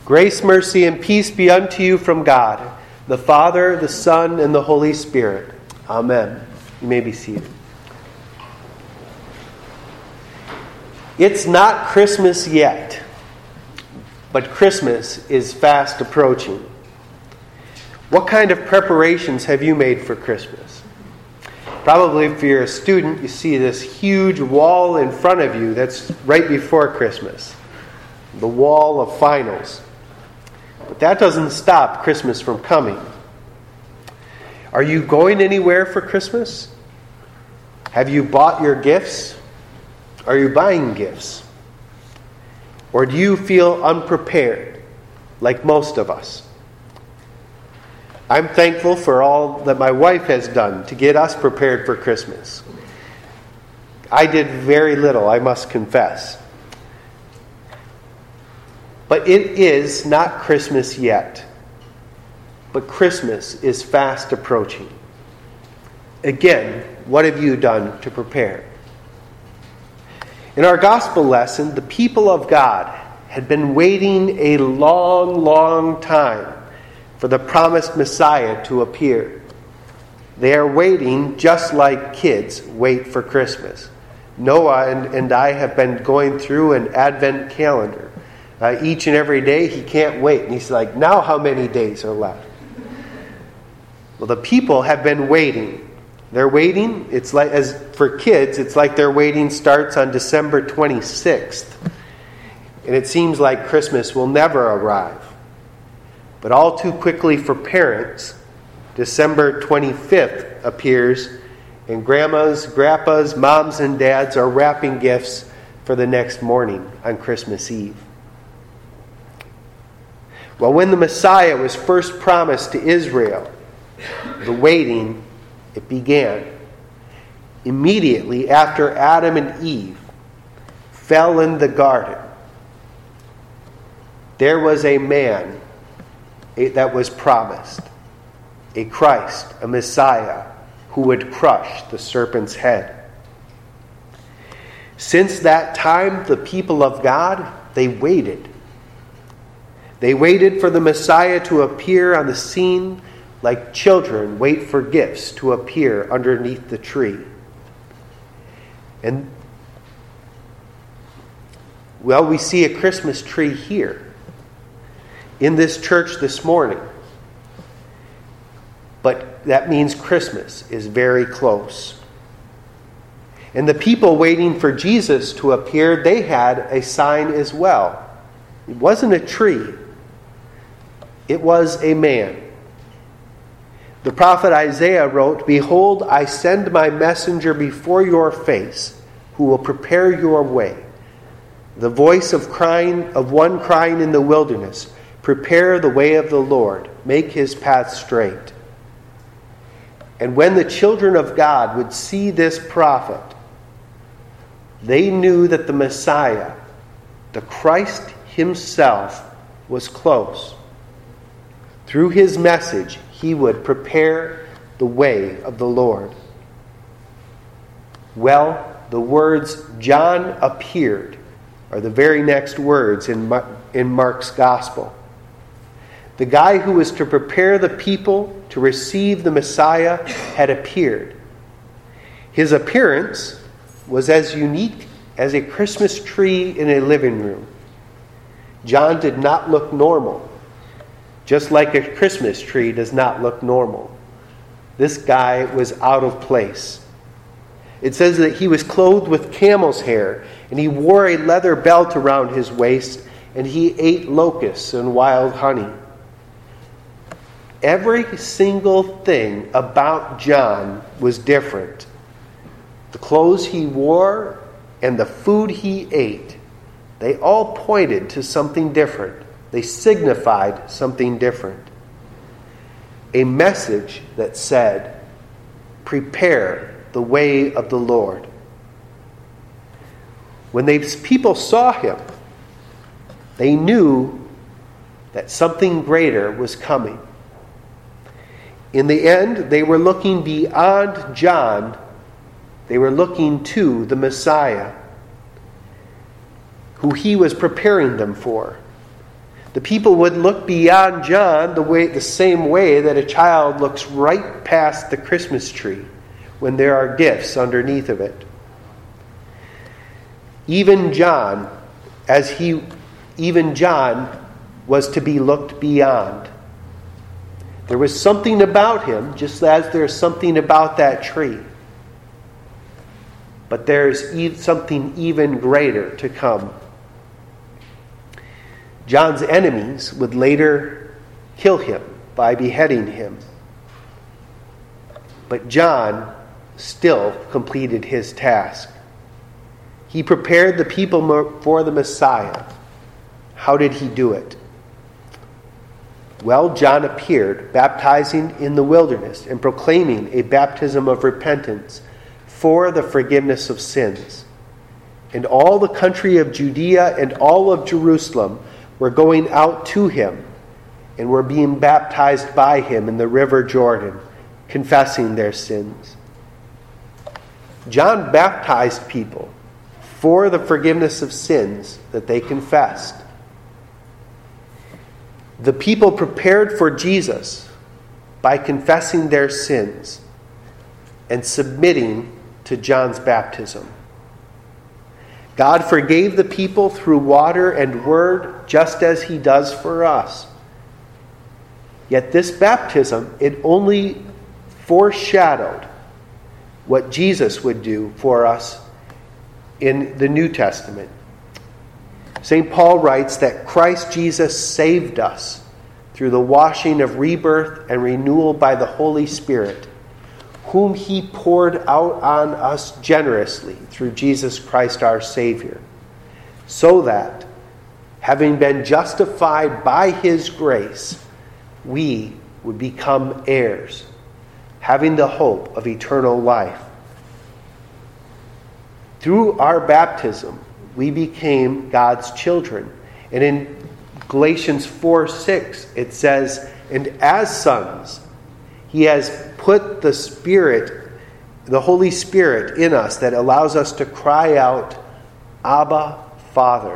Grace, mercy, and peace be unto you from God, the Father, the Son, and the Holy Spirit. Amen. You may be seated. It's not Christmas yet, but Christmas is fast approaching. What kind of preparations have you made for Christmas? Probably if you're a student, you see this huge wall in front of you that's right before Christmas. The wall of finals. But that doesn't stop Christmas from coming. Are you going anywhere for Christmas? Have you bought your gifts? Are you buying gifts? Or do you feel unprepared, like most of us? I'm thankful for all that my wife has done to get us prepared for Christmas. I did very little, I must confess. But it is not Christmas yet. But Christmas is fast approaching. Again, what have you done to prepare? In our gospel lesson, the people of God had been waiting a long, long time for the promised Messiah to appear. They are waiting just like kids wait for Christmas. Noah and I have been going through an Advent calendar. Each and every day he can't wait. And he's like, now how many days are left? Well, the people have been waiting. They're waiting. It's like, as for kids, it's like their waiting starts on December 26th. And it seems like Christmas will never arrive. But all too quickly for parents, December 25th appears, and grandmas, grandpas, moms, and dads are wrapping gifts for the next morning on Christmas Eve. Well, when the Messiah was first promised to Israel, the waiting, it began. Immediately after Adam and Eve fell in the garden, there was a man that was promised, a Christ, a Messiah, who would crush the serpent's head. Since that time, the people of God, they waited. They waited for the Messiah to appear on the scene like children wait for gifts to appear underneath the tree. And, well, we see a Christmas tree here in this church this morning. But that means Christmas is very close. And the people waiting for Jesus to appear, they had a sign as well. It wasn't a tree. It was a man. The prophet Isaiah wrote, "Behold, I send my messenger before your face, who will prepare your way. The voice of one crying in the wilderness, prepare the way of the Lord, make his path straight." And when the children of God would see this prophet, they knew that the Messiah, the Christ himself, was close. Through his message, he would prepare the way of the Lord. Well, the words "John appeared" are the very next words in Mark's gospel. The guy who was to prepare the people to receive the Messiah had appeared. His appearance was as unique as a Christmas tree in a living room. John did not look normal, just like a Christmas tree does not look normal. This guy was out of place. It says that he was clothed with camel's hair, and he wore a leather belt around his waist, and he ate locusts and wild honey. Every single thing about John was different. The clothes he wore and the food he ate, they all pointed to something different. They signified something different. A message that said, "Prepare the way of the Lord." When these people saw him, they knew that something greater was coming. In the end, they were looking beyond John. They were looking to the Messiah, who he was preparing them for. The people would look beyond John the same way that a child looks right past the Christmas tree when there are gifts underneath of it. Even John was to be looked beyond. There was something about him, just as there's something about that tree. But there's something even greater to come. John's enemies would later kill him by beheading him. But John still completed his task. He prepared the people for the Messiah. How did he do it? Well, John appeared, baptizing in the wilderness and proclaiming a baptism of repentance for the forgiveness of sins. And all the country of Judea and all of Jerusalem were going out to him and were being baptized by him in the river Jordan, confessing their sins. John baptized people for the forgiveness of sins that they confessed. The people prepared for Jesus by confessing their sins and submitting to John's baptism. God forgave the people through water and word, just as he does for us. Yet this baptism, it only foreshadowed what Jesus would do for us in the New Testament. St. Paul writes that Christ Jesus saved us through the washing of rebirth and renewal by the Holy Spirit, whom he poured out on us generously through Jesus Christ our Savior, so that, having been justified by his grace, we would become heirs, having the hope of eternal life. Through our baptism, we became God's children. And in Galatians 4:6, it says, "And as sons, he has put the Spirit, the Holy Spirit in us that allows us to cry out, Abba, Father."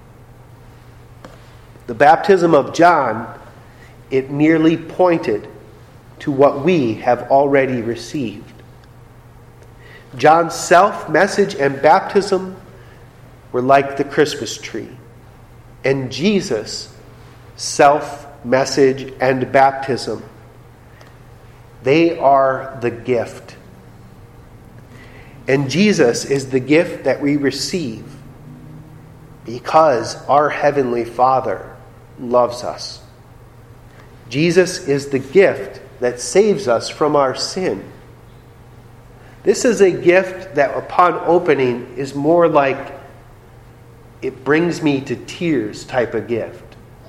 The baptism of John, it merely pointed to what we have already received. John's self, message, and baptism were like the Christmas tree. And Jesus' self, message, and baptism, they are the gift. And Jesus is the gift that we receive because our Heavenly Father loves us. Jesus is the gift that saves us from our sin. This is a gift that upon opening is more like it brings me to tears type of gift.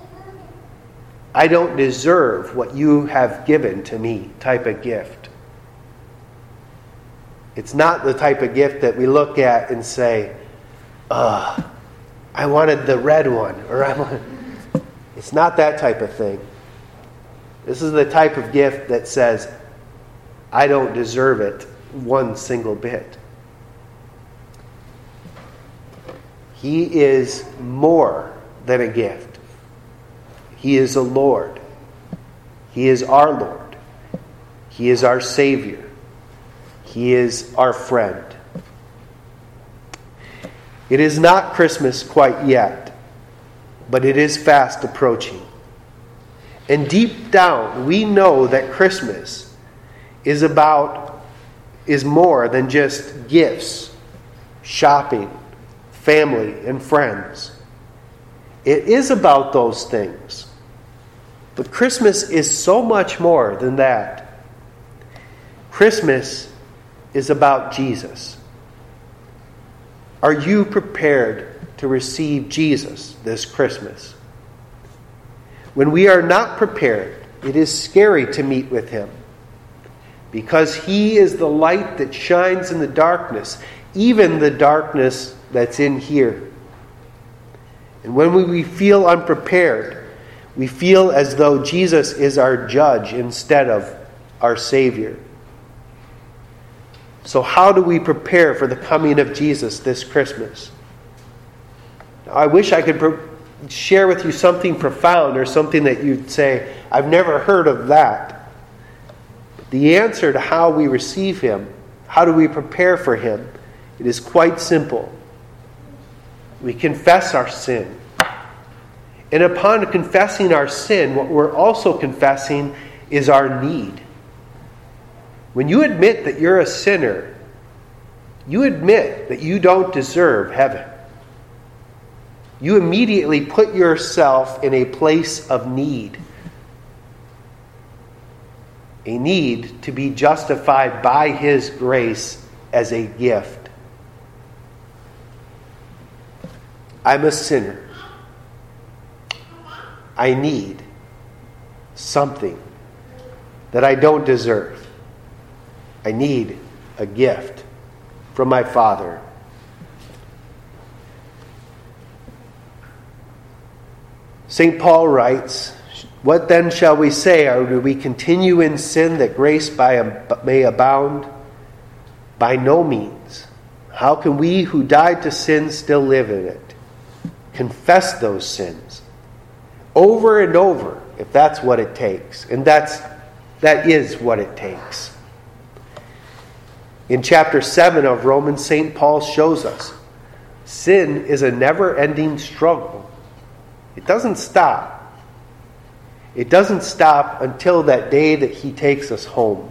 I don't deserve what you have given to me type of gift. It's not the type of gift that we look at and say, I wanted the red one. It's not that type of thing. This is the type of gift that says, I don't deserve it one single bit. He is more than a gift. He is a Lord. He is our Lord. He is our Savior. He is our friend. It is not Christmas quite yet, but it is fast approaching. And deep down, we know that Christmas is more than just gifts, shopping, family, and friends. It is about those things. But Christmas is so much more than that. Christmas is about Jesus. Are you prepared to receive Jesus this Christmas? When we are not prepared, it is scary to meet with him, because he is the light that shines in the darkness, even the darkness that's in here. And when we feel unprepared, we feel as though Jesus is our judge instead of our Savior. So how do we prepare for the coming of Jesus this Christmas? Now, I wish I could share with you something profound or something that you'd say, I've never heard of that. The answer to how we receive Him, how do we prepare for Him, it is quite simple. We confess our sin. And upon confessing our sin, what we're also confessing is our need. When you admit that you're a sinner, you admit that you don't deserve heaven. You immediately put yourself in a place of need. A need to be justified by His grace as a gift. I'm a sinner. I need something that I don't deserve. I need a gift from my Father. St. Paul writes, "What then shall we say? Or do we continue in sin that grace may abound? By no means. How can we who died to sin still live in it? Confess those sins over and over, if that's what it takes." And that is what it takes. In chapter 7 of Romans, St. Paul shows us sin is a never-ending struggle. It doesn't stop. It doesn't stop until that day that He takes us home.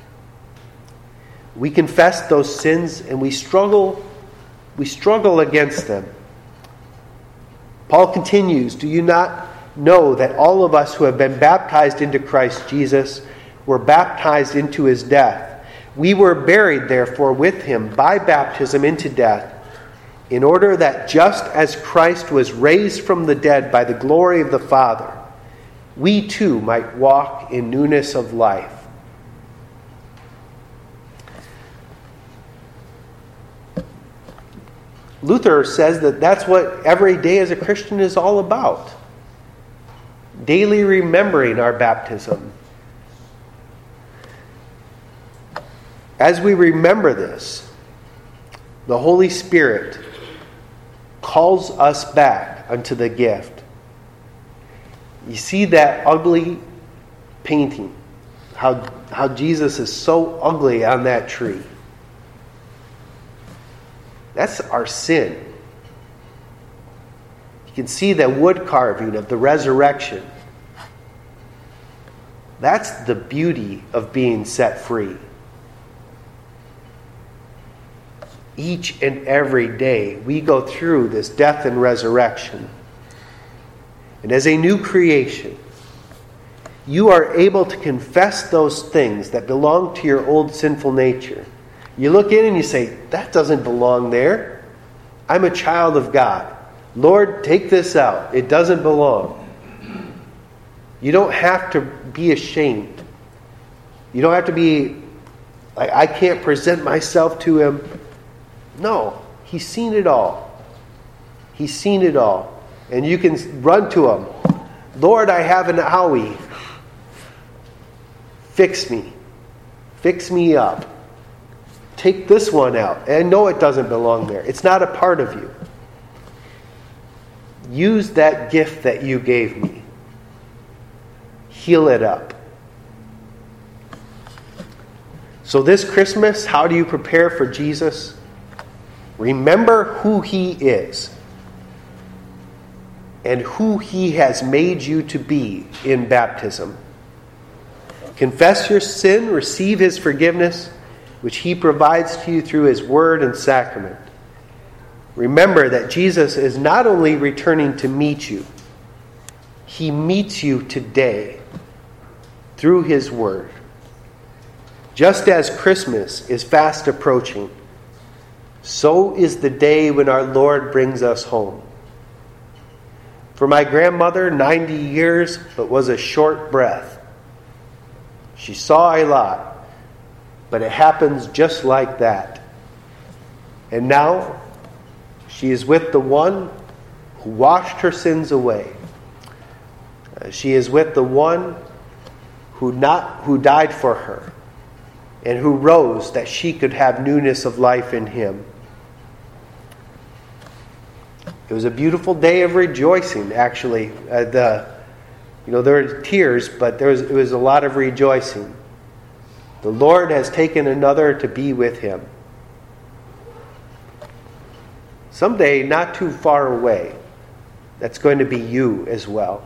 We confess those sins and we struggle against them. Paul continues, "Do you not know that all of us who have been baptized into Christ Jesus were baptized into His death? We were buried, therefore, with Him by baptism into death, in order that just as Christ was raised from the dead by the glory of the Father, we too might walk in newness of life." Luther says that that's what every day as a Christian is all about. Daily remembering our baptism. As we remember this, the Holy Spirit calls us back unto the gift. You see that ugly painting, how Jesus is so ugly on that tree. That's our sin. You can see the wood carving of the resurrection. That's the beauty of being set free. Each and every day we go through this death and resurrection. And as a new creation, you are able to confess those things that belong to your old sinful nature. You look in and you say, that doesn't belong there. I'm a child of God. Lord, take this out. It doesn't belong. You don't have to be ashamed. You don't have to be like, I can't present myself to Him. No, He's seen it all. He's seen it all. And you can run to Him. Lord, I have an owie. Fix me. Fix me up. Take this one out. And I know it doesn't belong there. It's not a part of you. Use that gift that you gave me. Heal it up. So this Christmas, how do you prepare for Jesus? Remember who He is and who He has made you to be in baptism. Confess your sin, receive His forgiveness, which He provides to you through His word and sacrament. Remember that Jesus is not only returning to meet you, He meets you today through His word. Just as Christmas is fast approaching, so is the day when our Lord brings us home. For my grandmother, 90 years, but was a short breath. She saw a lot, but it happens just like that. And now, she is with the one who washed her sins away. She is with the one who died for her and who rose that she could have newness of life in Him. It was a beautiful day of rejoicing, actually. There were tears, but it was a lot of rejoicing. The Lord has taken another to be with him. Someday, not too far away, that's going to be you as well.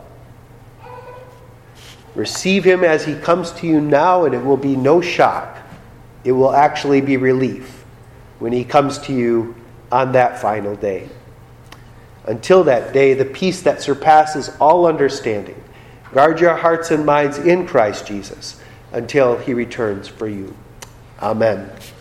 Receive him as he comes to you now, and it will be no shock. It will actually be relief when he comes to you on that final day. Until that day, the peace that surpasses all understanding. Guard your hearts and minds in Christ Jesus until he returns for you. Amen.